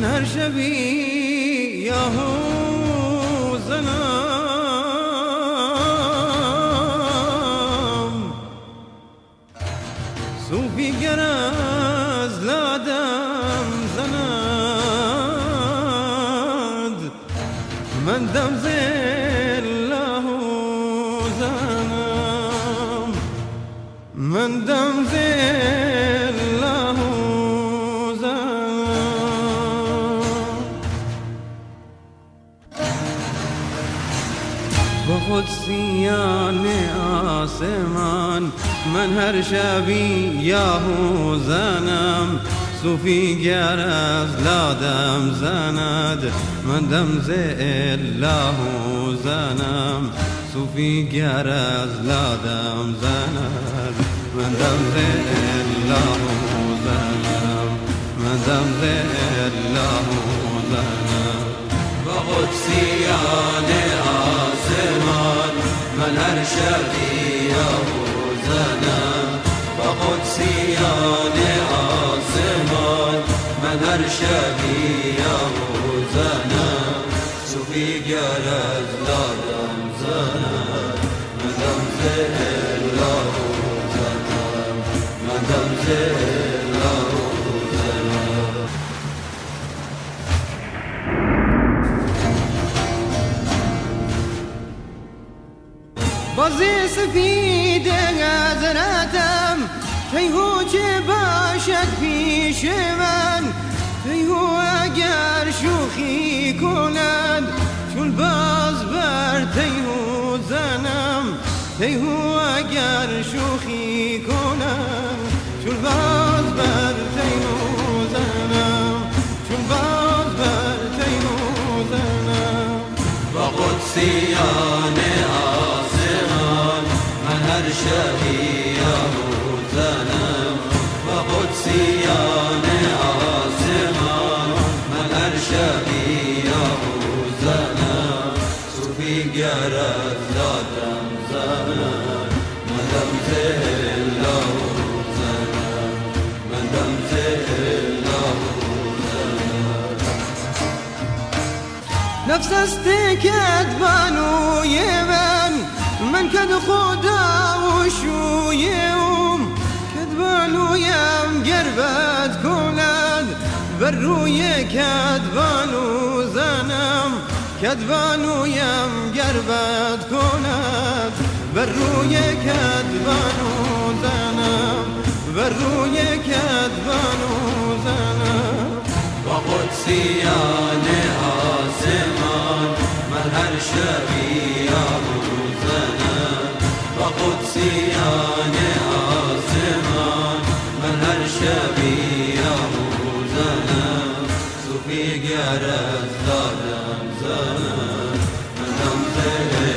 من هر شبی یاهو زنم صوفیگر از لادم زند من دم زله زنم من دم زله زنم با قدسیان آسمان من هر شبی یاهو زنم صوفیگر از لادم زند من دم زله زنم صوفیگر از لادم زند من دم زله زنم من دم زله زنم با قدسیان آسمان من هر شبی یاهو زنم با قدسیان آسمان من هر شبی یاهو زنم صوفیگر از لادم زنم من دم زله زنم من دم زله زنم بازی سفید حضرتم تیهو چه باشد پیش من تیهو اگر شوخی کند چون باز بر تیهو زنم تیهو اگر شوخی کند چون باز بر تیهو زنم چون باز بر تیهو زنم با قدسیان آسمان من هر شبی یاهو زنم با قدسیان آسمان من هر شبی یاهو زنم صوفیگر از لادم زنم من دم زله زنم من دم زله زنم نفس است کدبانوی من کد خدا و شویم کدبانویم گربت کند بر روی کدبانو زنم کدبانویم گربت کند بر روی کدبانو زنم بر روی کدبانو زنم با قدسیان آسمان من هر شبی یاهو زنم با قدسیان آسمان من هر شبی یاهو زنم صوفیگر از لادم زنم من دم زله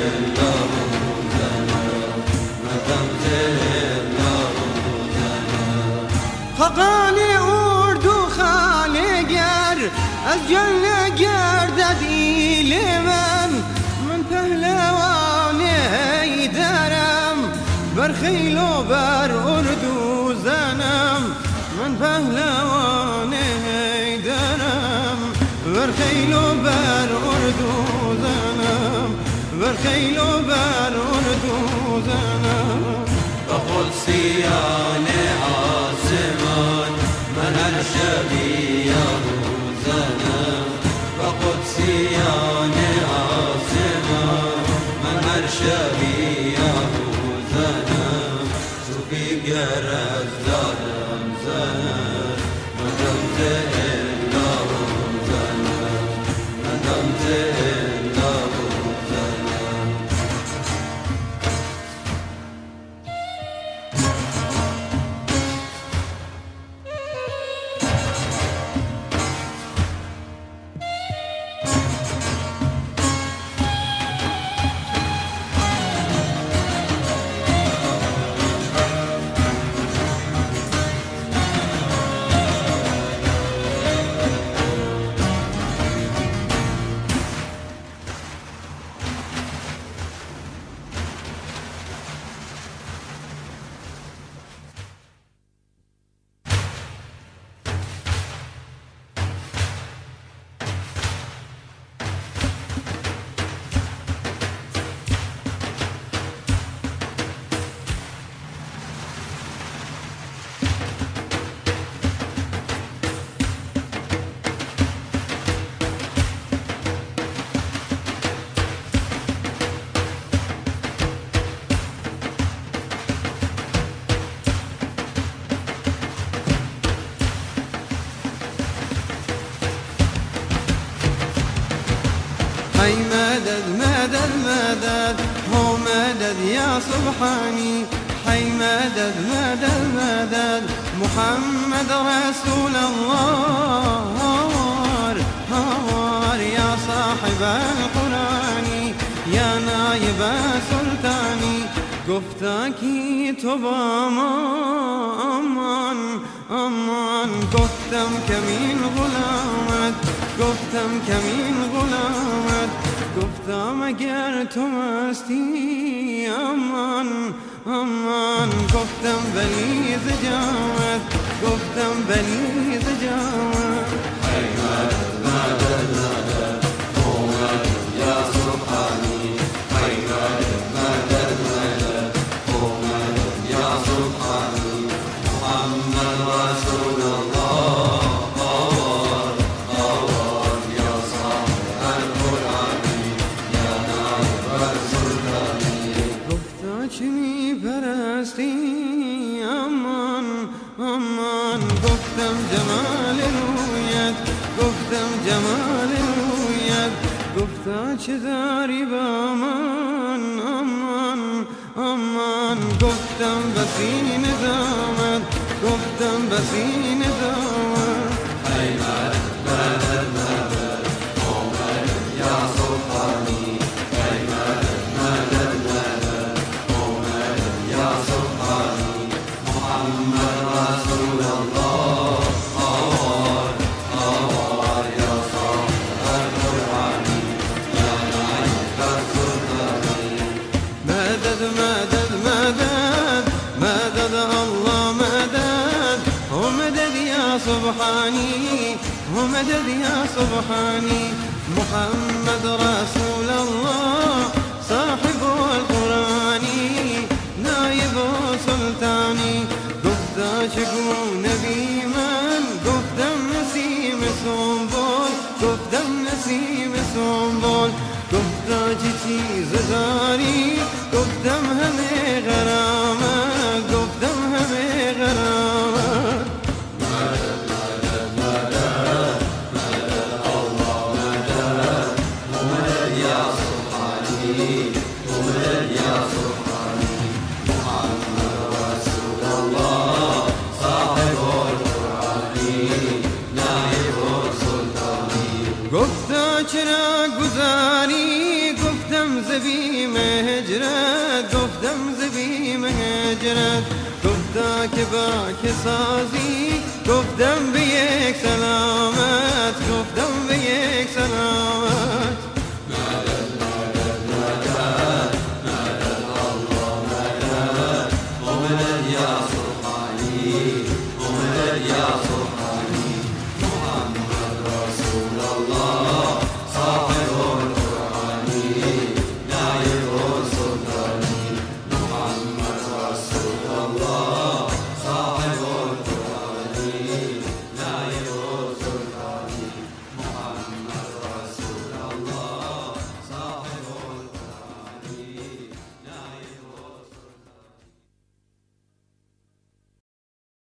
زنم من دم زله زنم خاقان اردو خالگر از جنه گردد ایل من پهلوان حیدرم بر خیل و بر اردو زنم من پهلوان حیدرم بر خیل و بر اردو زنم بر خیل و بر اردو زنم با قدسیان آسمان من هر شبی یاهو زنم با قدسیان آسمان من هر شبی یاهو زنم صوفیگر از لادم زنم من دم زله زنم من دم زله زنم هی مدد مدد مدد هو مدد یا سبحانی هی مدد مدد مدد محمد رسول الله یا صاحب القرآنی یا نایب سلطانی گفتا کی تو با ما امان امان گفتم کمین غلامت گفتم کمین غلامت گفتم اگر تو مستی امان امان گفتم بلی زجامت گفتم بلی زجامت هی مدد مدد مدد اومد یا سبحانی هی مدد مدد مدد اومد یا سبحانی محمد رسول الله آوار یا صاحب القرآنی یا نایب السلطانی گفتا چه می‌پرستی امان امان گفتم جمال رویت گفتم جمال رویت گفتا چه داری با من امان امان گفتم بسی نظامت گفتم بسی نظامت هی مدد مدد مدد اومد یا سبحانی هی مدد مدد مدد اومد یا سبحانی محمد رسول الله آوار یا صاحب القرآنی یا نایب السلطانی مدد مدد مدد مدد الله مدد هو مدد يا سبحاني هو مدد يا سبحاني محمد رسول الله صاحب القرآن نائب سلطاني گفتا چگو نبی من گفتم نسیم سنبول گفتم نسیم سنبول گفتا چه چیز داری گفتم همه غرامت گفتم همه غرامت مدد مدد مدد مدد الله مدد مدد یا سبحانی مدد یا سبحانی محمد رسول الله صاحب القرآنی نایب السلطانی گفتا چرا گذاری گفتم زبیم هجرت گفتم زبیم هجرت گفتا که با که سازی گفتم به یک سلامت گفتم به یک سلامت